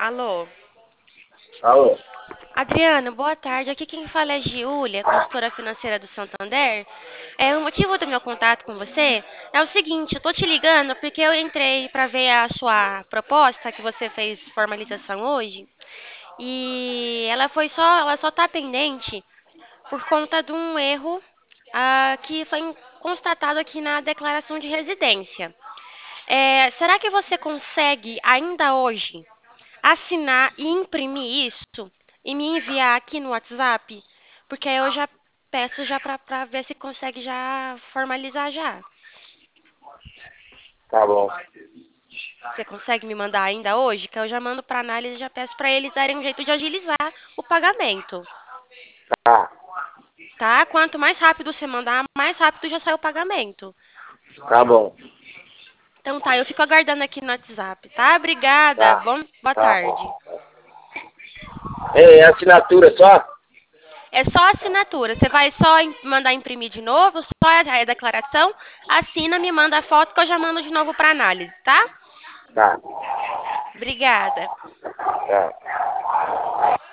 Alô? Alô? Adriana, boa tarde. Aqui quem fala é Giulia, consultora financeira do Santander. O motivo do meu contato com você é o seguinte, eu tô te ligando porque eu entrei para ver a sua proposta que você fez formalização hoje e ela só tá pendente por conta de um erro que foi constatado aqui na declaração de residência. Será que você consegue ainda hoje assinar e imprimir isso e me enviar aqui no WhatsApp, porque aí eu já peço já pra ver se consegue já formalizar já. Tá bom. Você consegue me mandar ainda hoje? Que eu já mando pra análise e já peço pra eles darem um jeito de agilizar o pagamento, Tá, tá? Quanto mais rápido você mandar, mais rápido já sai o pagamento. tá bom. Então tá, eu fico aguardando aqui no WhatsApp, tá? Obrigada. Tá, Boa tá tarde. bom. É assinatura só? É só assinatura. Você vai só mandar imprimir de novo, só a declaração, assina, me manda a foto que eu já mando de novo para análise, tá? Tá, Obrigada. tá.